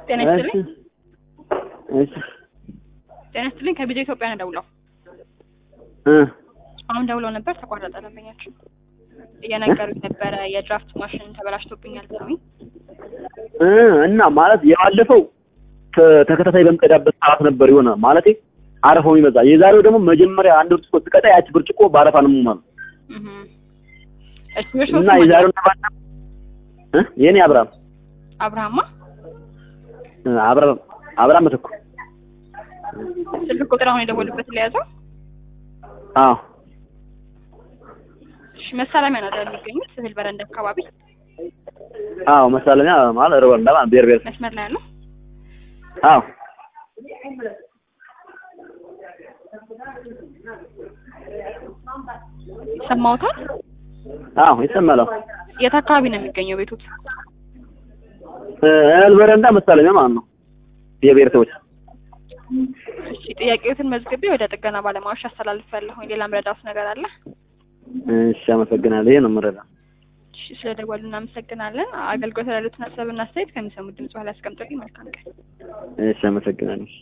ጤና ይስጥልኝ። እሺ ጤና ይስጥልኝ። ከቢጃ ኢትዮጵያ ነው ደውለው። አሁን ደውለው ነበር ተቋረጠ። ደንበኛችን እየነገሩኝ ነበረ የድራፍት ማሽን ተበላሽቶብኛል ብለውኝ እና ማለት ያለፈው ተከታታይ በምቀዳበት ሰዓት ነበር የሆነ ማለቴ አረፋው ይመጣ። የዛሬው ደግሞ መጀመሪያ አንድ ብርጭቆ ስቀዳ ያቺ ብርጭቆ ባረፋ ነው ማለት እና የዛሬው ተባና የኔ አብርሃም መተኩ ስልክ ቁጥር አሁን የደወሉበት ለያዘው። አዎ እሺ፣ መሳለሚያ ነው የሚገኙት ስህል በረንዳ አካባቢ። አዎ መሳለሚያ ማለት ረበንዳ ማለት ቤር መስመር ላይ ያለው። አዎ ይሰማዎታል? አዎ ይሰማል። የት አካባቢ ነው የሚገኘው ቤቱት? እህል በረንዳ መሳለሚያ ማለት ነው የብሔረሰቦች። እሺ፣ ጥያቄዎትን መዝግቤ ወደ ጥገና ባለሙያዎች አስተላልፋለሁ። ሌላ ምረዳውስ ነገር አለ? እሺ፣ አመሰግናለሁ። ይሄ ነው የምረዳው። እሺ፣ ስለደወሉ እናመሰግናለን። አገልግሎት ያሉትን ሀሳብና አስተያየት ከሚሰሙት ድምጽ በኋላ አስቀምጡልኝ። መልካም ቀን። እሺ፣ አመሰግናለሁ።